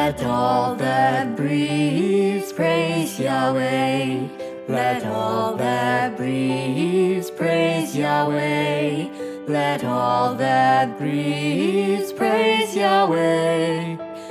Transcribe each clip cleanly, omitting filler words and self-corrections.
Let all that breathes praise Yahweh. Let all that breathes praise Yahweh. Let all that breathes praise Yahweh.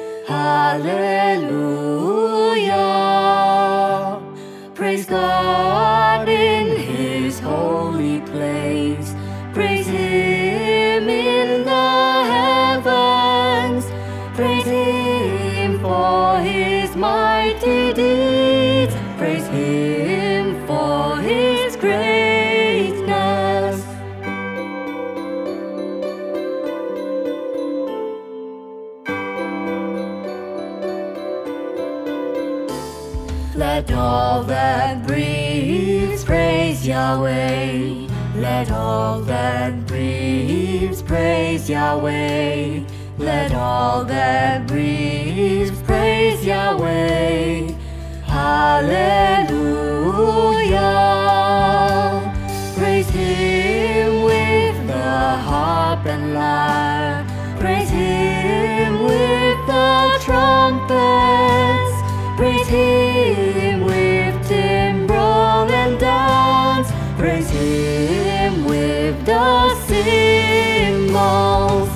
Hallelujah. Praise God in His holy place. Praise Him in the heavens. Praise Him for His mighty deeds. Praise Him for His greatness. Let all that breathes praise Yahweh. Let all that breathes praise Yahweh. Let all that breathes praise Yahweh. Hallelujah. Praise Him with the harp and lyre. Praise Him with the trumpets. Praise Him with timbrel and dance. Praise Him with the cymbals.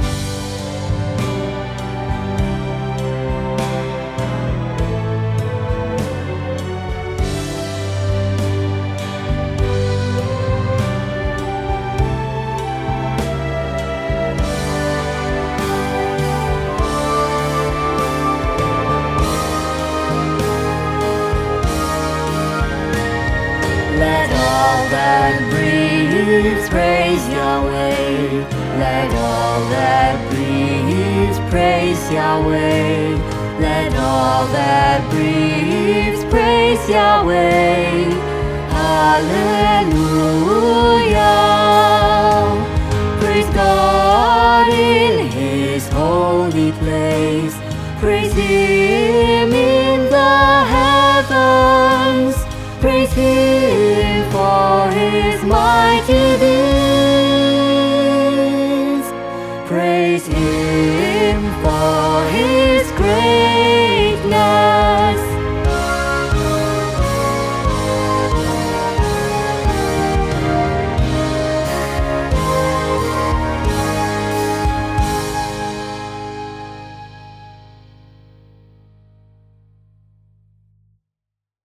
Let all that breathes praise Yahweh. Let all that breathes praise Yahweh. Let all that breathes praise Yahweh. Hallelujah.